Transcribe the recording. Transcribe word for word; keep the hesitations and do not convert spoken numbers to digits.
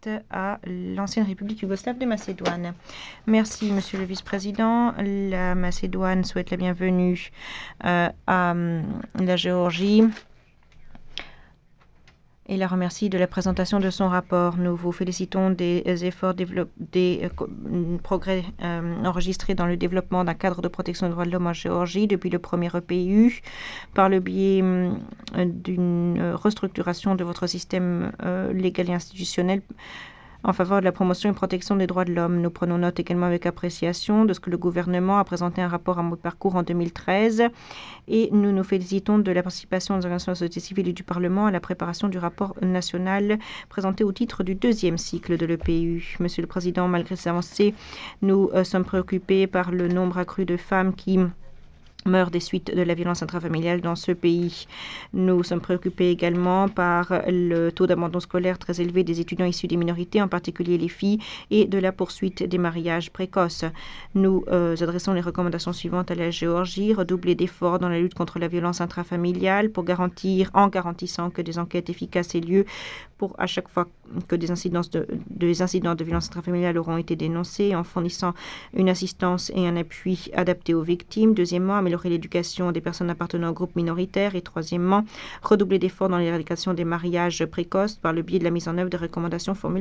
suite à l'ancienne République yougoslave de Macédoine. Merci, Monsieur le Vice-président. La Macédoine souhaite la bienvenue euh, à la Géorgie et la remercie de la présentation de son rapport. Nous vous félicitons des efforts, des euh, progrès euh, enregistrés dans le développement d'un cadre de protection des droits de l'homme en Géorgie depuis le premier E P U, par le biais euh, d'une restructuration de votre système euh, légal et institutionnel en faveur de la promotion et protection des droits de l'homme. Nous prenons note également avec appréciation de ce que le gouvernement a présenté un rapport à mode parcours en deux mille treize et nous nous félicitons de la participation des organisations de la société civile et du Parlement à la préparation du rapport national présenté au titre du deuxième cycle de l'E P U. Monsieur le Président, malgré ces avancées, nous euh, sommes préoccupés par le nombre accru de femmes qui meurent des suites de la violence intrafamiliale dans ce pays. Nous sommes préoccupés également par le taux d'abandon scolaire très élevé des étudiants issus des minorités, en particulier les filles, et de la poursuite des mariages précoces. Nous euh, adressons les recommandations suivantes à la Géorgie: redoubler d'efforts dans la lutte contre la violence intrafamiliale pour garantir, en garantissant que des enquêtes efficaces aient lieu pour à chaque fois que des incidents de, des incidents de violence intrafamiliale auront été dénoncés, en fournissant une assistance et un appui adaptés aux victimes. Deuxièmement, améliorer l'éducation des personnes appartenant aux groupes minoritaires. Et troisièmement, redoubler d'efforts dans l'éradication des mariages précoces par le biais de la mise en œuvre des recommandations formulées